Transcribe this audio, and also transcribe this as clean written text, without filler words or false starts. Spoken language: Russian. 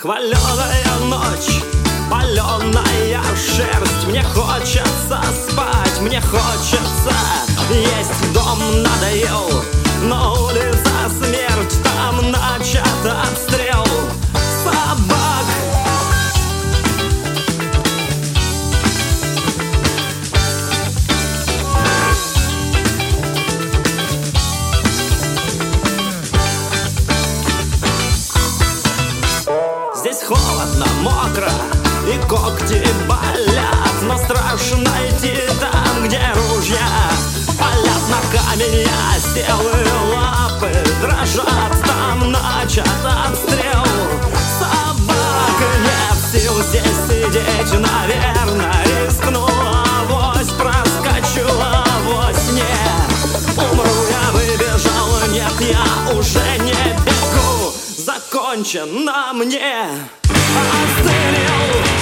Хваленая ночь, паленая шерсть. Мне хочется спать, мне хочется есть. Дом надоел, но улица смерть. Там начат отстрел собак. Здесь холодно, мокро и когти болят, но страшно идти там, где ружья палят на камень. Я сел и лапы дрожат, там начат отстрел собак. Нет сил здесь сидеть, наверное, рискну. Авось проскочу, авось не умру. Я выбежал, нет, я уже не бегу. Закончено мне, остылил